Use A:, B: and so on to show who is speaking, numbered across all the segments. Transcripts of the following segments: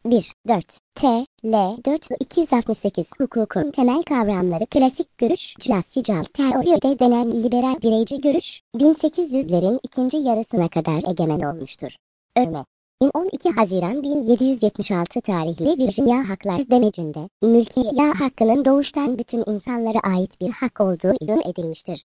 A: 1, 4, T, L, 4, 268 hukukun temel kavramları klasik görüş, classical teoride denen liberal bireyci görüş, 1800'lerin ikinci yarısına kadar egemen olmuştur. Örme 12 Haziran 1776 tarihli Virginia Haklar Demecinde, mülkiye hakkının doğuştan bütün insanlara ait bir hak olduğu ilan edilmiştir.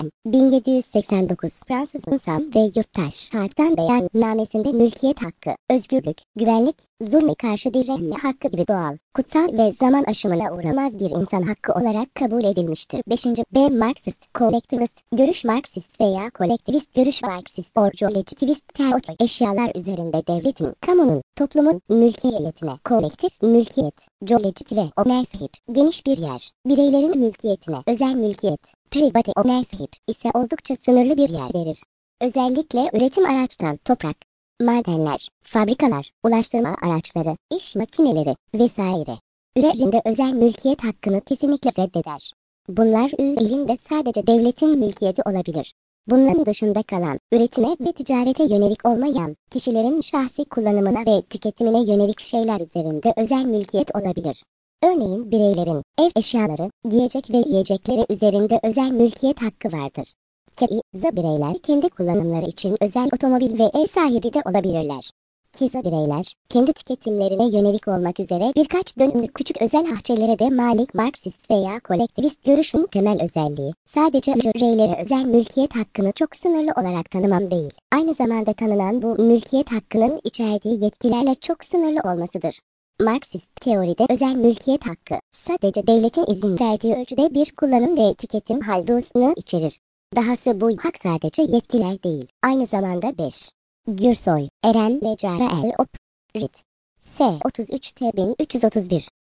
A: 1789 Fransız İnsan ve Yurttaş Halktan Beyannamesi'nde mülkiyet hakkı, özgürlük, güvenlik, zulme karşı direnme hakkı gibi doğal, kutsal ve zaman aşımına uğramaz bir insan hakkı olarak kabul edilmiştir. 5. B. Marksist, kolektivist, görüş Marksist veya kolektivist görüş Marksist, orjolojivist teori eşyalar üzerinde devletin, kamunun, toplumun mülkiyetine, kolektif mülkiyet, jolojit ve ownership, geniş bir yer, bireylerin mülkiyetine, özel mülkiyet, private ownership ise oldukça sınırlı bir yer verir. Özellikle üretim araçtan toprak, madenler, fabrikalar, ulaştırma araçları, iş makineleri vesaire üzerinde özel mülkiyet hakkını kesinlikle reddeder. Bunlar elinde sadece devletin mülkiyeti olabilir. Bunların dışında kalan, üretime ve ticarete yönelik olmayan, kişilerin şahsi kullanımına ve tüketimine yönelik şeyler üzerinde özel mülkiyet olabilir. Örneğin bireylerin ev eşyaları, giyecek ve yiyecekleri üzerinde özel mülkiyet hakkı vardır. Keza bireyler kendi kullanımları için özel otomobil ve ev sahibi de olabilirler. Keza bireyler, kendi tüketimlerine yönelik olmak üzere birkaç dönümlük küçük özel bahçelere de malik. Marksist veya kolektivist görüşün temel özelliği, sadece bireylere özel mülkiyet hakkını çok sınırlı olarak tanımam değil, aynı zamanda tanınan bu mülkiyet hakkının içerdiği yetkilerle çok sınırlı olmasıdır. Marksist teoride özel mülkiyet hakkı, sadece devletin izin verdiği ölçüde bir kullanım ve tüketim haydusunu içerir. Dahası bu hak sadece yetkiler değil, aynı zamanda 5. Gürsoy, Eren ve Cara El Op. Rit. S. 33 T 1331